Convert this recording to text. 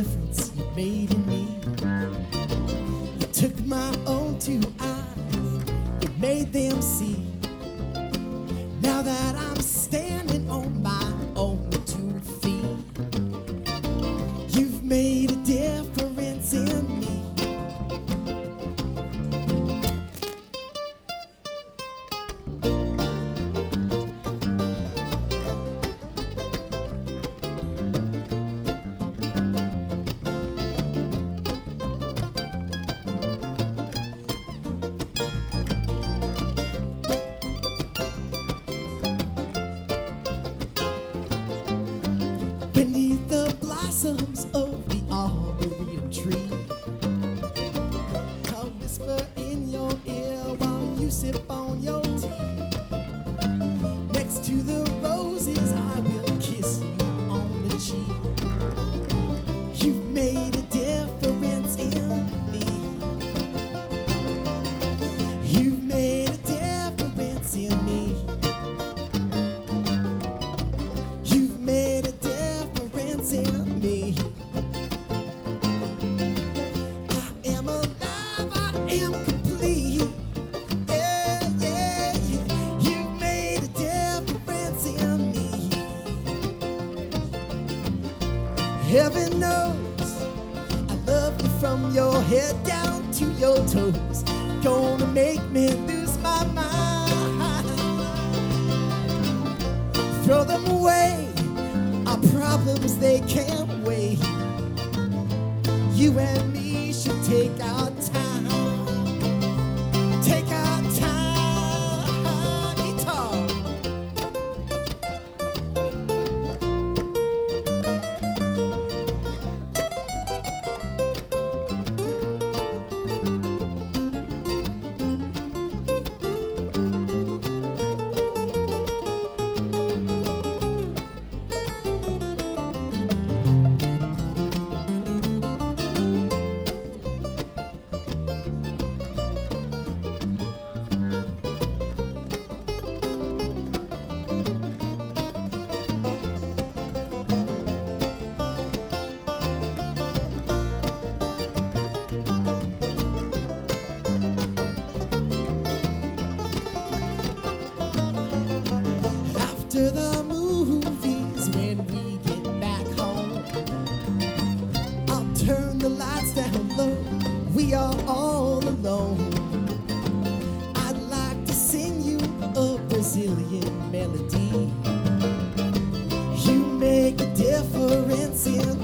difference you made in me. You took my own two eyes, you made them see. Now that I'm standing on my own 2 feet, you've made a difference in me. Beneath the blossoms of the arboretum tree, I'll whisper in your ear while you sip on your tea. Next to the roses, I will kiss you on the cheek. You've made a difference in me. You've made a difference in me. You've made a difference in me. I am alive, I am complete. Yeah, yeah, yeah. You've made a difference in me. Heaven knows I love you from your head down to your toes. Gonna make me lose my mind. Throw them away, our problems they can't wait. You and me should take our time. Take our time, guitar. After the movies, when we get back home, I'll turn the lights down low. We are all alone. I'd like to sing you a Brazilian melody. You make a difference in